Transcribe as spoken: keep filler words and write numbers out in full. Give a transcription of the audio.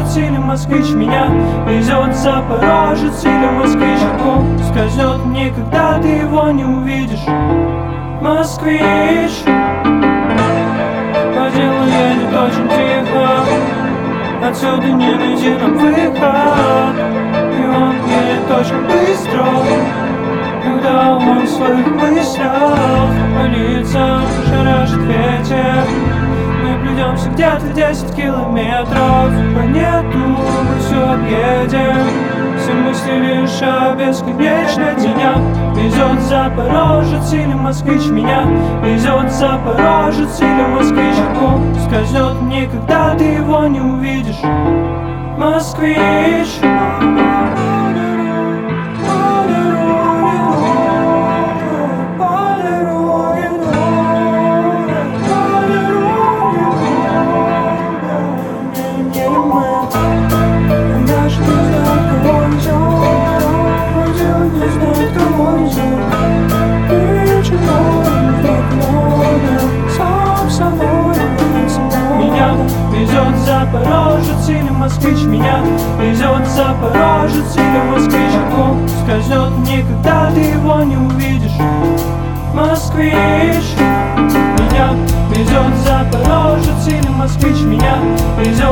Запорожец или москвич, меня везет запорожец или москвич. Он скользнет никогда, ты его не увидишь. Москвич по делу едет очень тихо, отсюда не найти нам выход. И он едет очень быстро, когда он в своих мыслях. По лицам шарашит ветер, мы плетемся где-то десять километров. Планету мы все объедем, все мысли лишь о бесконечных днях. Везет запорожец или москвич, меня везет запорожец или москвич. Он скользнет никогда, ты его не увидишь. Москвич. Везет запорожец или москвич, меня везет запорожец или москвич. Он скользнет никогда, ты его не увидишь. Москвич. Меня везет запорожец или москвич, меня везет